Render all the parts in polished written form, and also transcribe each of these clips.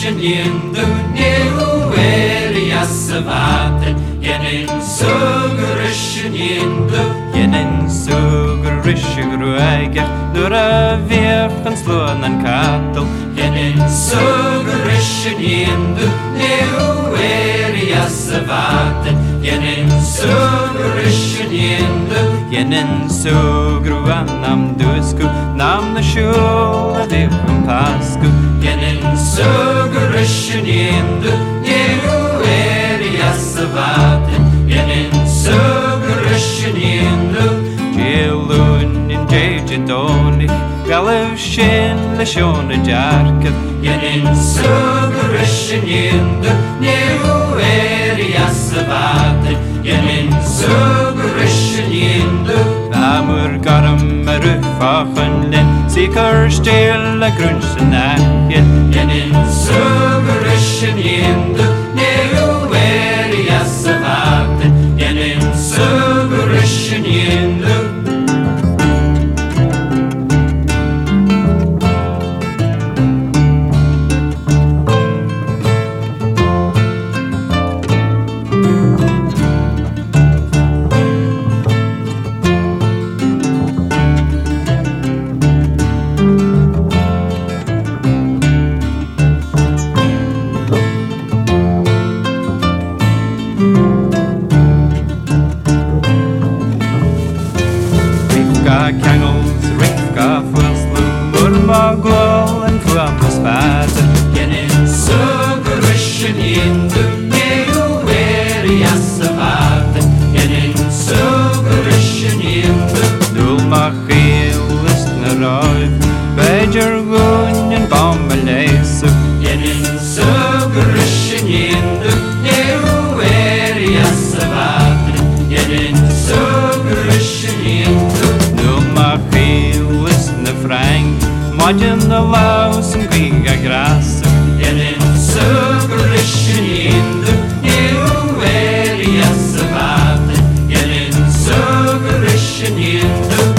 Sugurishin Yindu Nihueri Asavatin Yenin Sugurishin Yindu Yenin Sugurishigru Eiger Dura Virkan Slonan Katel Yenin Sugurishin Yindu Nihueri Asavatin Yenin Sugurishin Yindu Yenin Sugru Anam Dusku Nam na Shula Divum Pasku Yenin Sugurishin Yindu Nihueri Asavatin Yenin Sugurishin Yindu Jilun in Jajadoni Galev Shin Lashona Jarkat Yenin Sugurishin Yindu Nihueri Asavatin Yenin Sugurishin Yindu Amur Garam Marufachen Lin Sikar Stilla Grunsenakil Yenin Sugurishin Yindu Nihueri Asavatin Yenin Sugurishin Yindu Kangles, Rivka, Fulslum, Murma, Glol, and Flamus Father. Yenin Sugurishin Yindu Nihueri Asavatin Yenin Sugurishin Yindu Dulmachil, Listener, Bajer Gun, and Bombalasu. Yenin Sugurishin Yindu Nihueri Asavatin Yenin Sugurishin Yindu Dulmachil, Listener, Frank, Modern the Laus, and Giga Grass. Yenin Sugurishin Yindu Nihueri Asavatin Yenin Sugurishin Yindu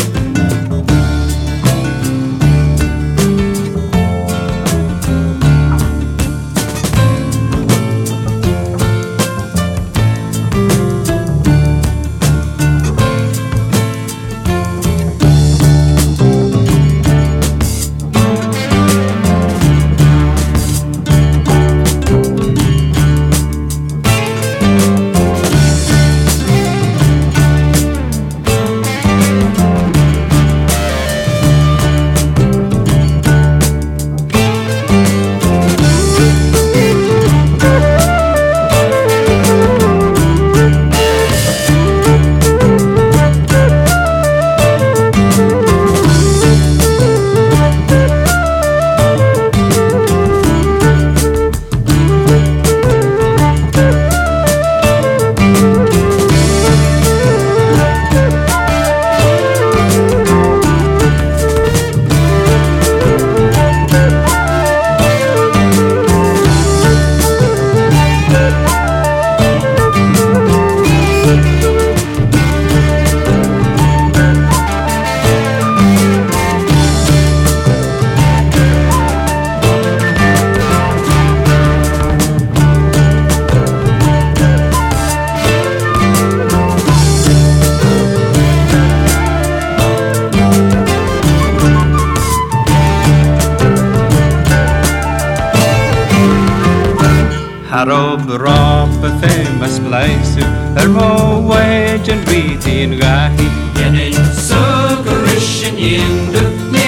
Harob Rob, a famous place, Mo wage and Beatty and Gahi. Yenin Sugurishin Yindu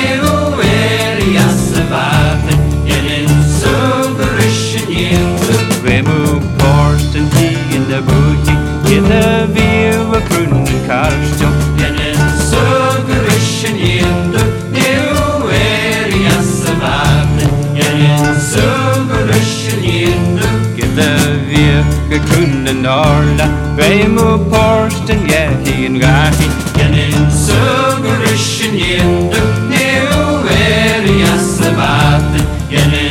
Nihueri Asavatin Yenin Sugurishin Yindu Vemu Porst and Tea in the booty, in the view of Krun and Karstjom. Yenin Sugurishin Yindu Nihueri Asavatin Yenin Sugurishin Yindu The Virka Krun and Orla, Vemu Porst and Yahi and Gahi. Yenin Sugurishin Yindu Nihueri Asavatin Yenin